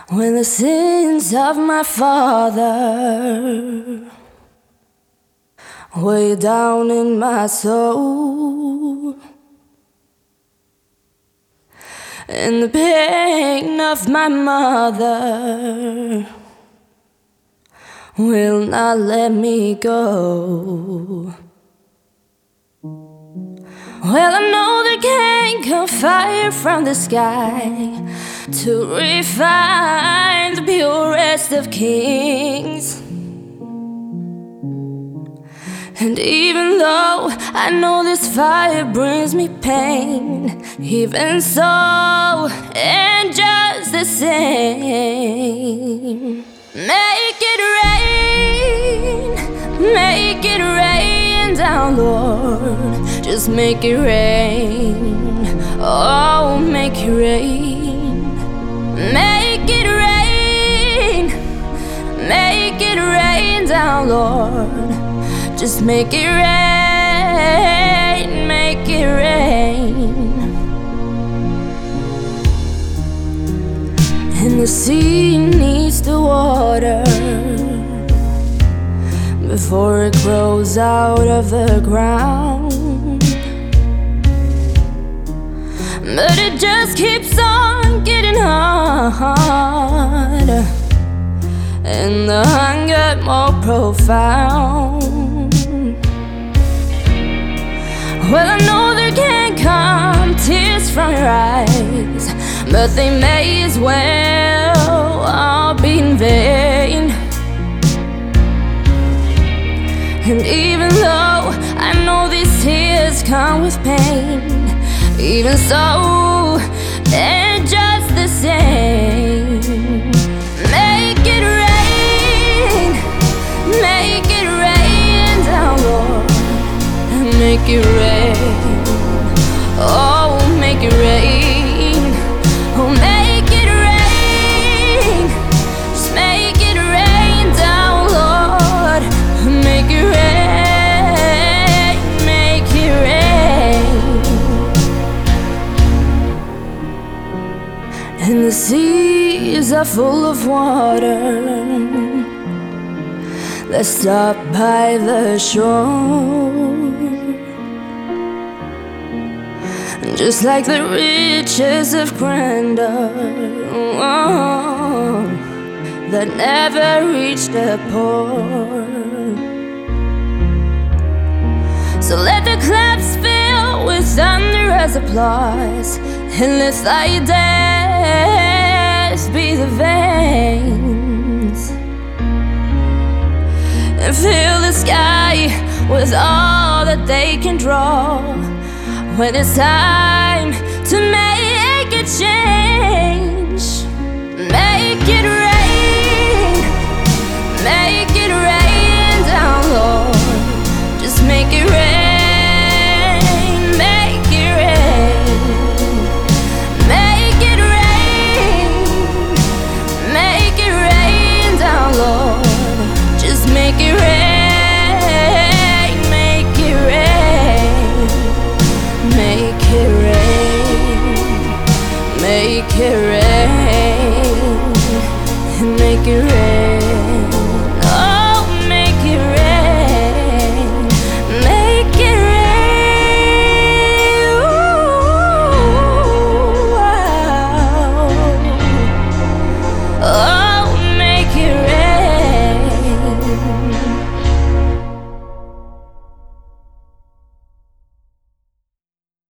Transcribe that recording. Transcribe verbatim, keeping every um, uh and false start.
when the sins of my father way down in my soul, and the pain of my mother will not let me go. Well, I know there can't come fire from the sky to refine the purest of kings. And even though I know this fire brings me pain, even so, and just the same, make it rain, make it rain down, Lord. Just make it rain, oh, make it rain. Make it rain, make it rain down, Lord. Just make it rain, make it rain. And the sea needs the water before it grows out of the ground, but it just keeps on getting harder, and the hunger more profound. Well, I know there can't come tears from your eyes, but they may as well all be in vain. And even though I know these tears come with pain, even so, they're just the same. Make it rain, make it rain down, Lord. Make it rain, oh, make it rain, oh, make it rain. Just make it rain down, Lord. Make it rain, make it rain. And the seas are full of water that stop by the shore, just like the riches of grandeur, oh, that never reach the poor. So let the clouds fill with thunderous applause, and let thy death be the veins, and fill the sky with all that they can draw when it's time to make a change.